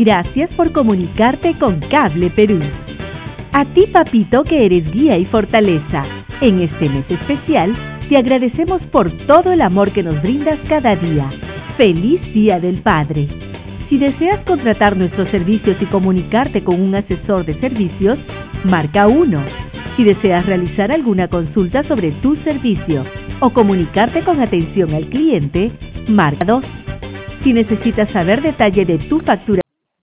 Gracias por comunicarte con Cable Perú. A ti, papito, que eres guía y fortaleza. En este mes especial, te agradecemos por todo el amor que nos brindas cada día. ¡Feliz Día del Padre! Si deseas contratar nuestros servicios y comunicarte con un asesor de servicios, marca 1. Si deseas realizar alguna consulta sobre tu servicio o comunicarte con atención al cliente, marca 2. Si necesitas saber detalle de tu factura,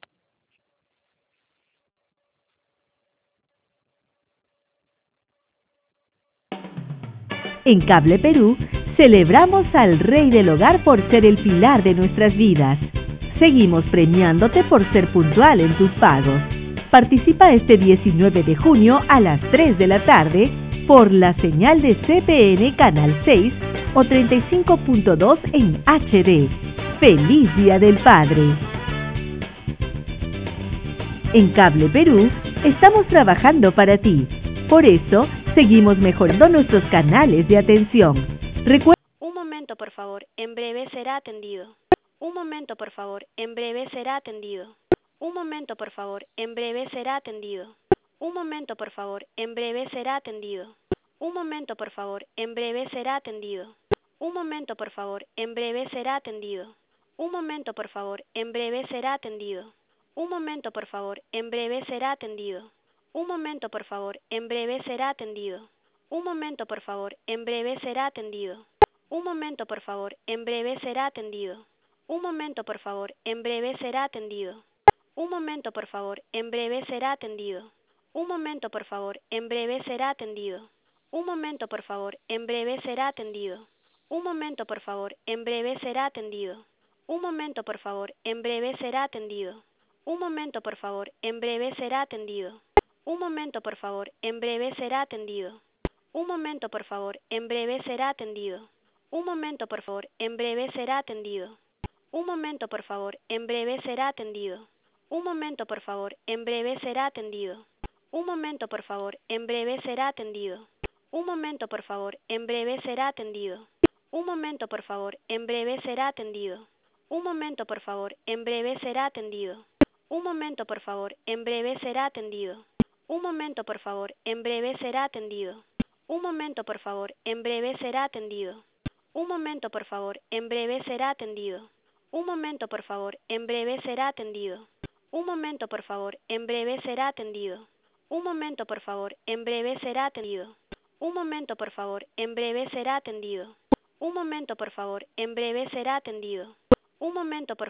en Cable Perú, celebramos al Rey del Hogar por ser el pilar de nuestras vidas. Seguimos premiándote por ser puntual en tus pagos. Participa este 19 de junio a las 3 de la tarde por la señal de CPN Canal 6 o 35.2 en HD. ¡Feliz Día del Padre! En Cable Perú, estamos trabajando para ti. Por eso, seguimos mejorando nuestros canales de atención. Un momento, por favor. En breve será atendido. Un momento, por favor. En breve será atendido. Un momento, por favor. En breve será atendido. Un momento, por favor. En breve será atendido. Un momento, por favor. En breve será atendido. Un momento, por favor. En breve será atendido. Un momento, por favor. En breve será atendido. Un momento, por favor. En breve será atendido. Un momento, por favor. En breve será atendido. Un momento, por favor. En breve será atendido. Un momento, por favor. En breve será atendido. Un momento, por favor. En breve será atendido. Un momento, por favor. En breve será atendido. Un momento, por favor. En breve será atendido. Un momento, por favor. En breve será atendido. Un momento, por favor. En breve será atendido. Un momento, por favor. En breve será atendido. Un momento, por favor. En breve será atendido. Un momento, por favor. En breve será atendido. Un momento, por favor. En breve será atendido. Un momento, por favor. En breve será atendido. Un momento, por favor. En breve será atendido. Un momento, por favor. En breve será atendido. Un momento, por favor. En breve será atendido. Un momento, por favor. En breve será atendido. Un momento, por favor. En breve será atendido. Un momento, por favor. En breve será atendido. Un momento, por favor. En breve será atendido. Un momento, por favor. En breve será atendido. Un momento, por favor. En breve será atendido. Un momento, por favor. En breve será atendido. Un momento, por favor. En breve será atendido. Un momento, por favor. En breve será atendido. Un momento, por favor. En breve será atendido. Un momento, por favor. En breve será atendido. Un momento, por favor. En breve será atendido. Un momento, por